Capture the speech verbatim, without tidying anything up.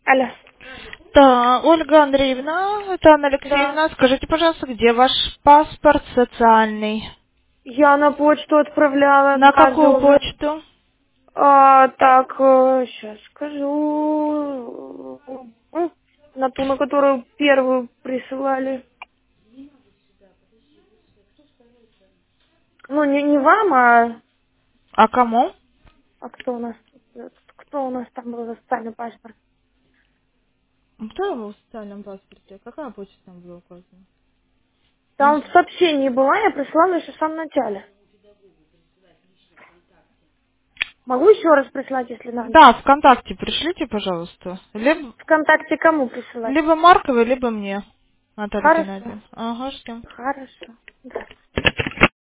Алло. Да, Ольга Андреевна, это Анна Да. Алексеевна, скажите, пожалуйста, где ваш паспорт социальный? Я на почту отправляла На два какую зона. почту? А, так, сейчас скажу. М, На ту, на которую первую присылали. Ну, не, не вам, а, А кому? а кто у нас? Кто у нас там был за социальный паспорт? Кто его в социальном паспорте? Какая почта там была указана? Там в сообщении была, я прислала еще в самом начале. Могу еще раз прислать, если надо? Да, ВКонтакте пришлите, пожалуйста. Либо, ВКонтакте кому присылать? либо Марковой, либо мне, Наталья Хорошо. Геннадьевна. Ага, ждем. Хорошо. Да.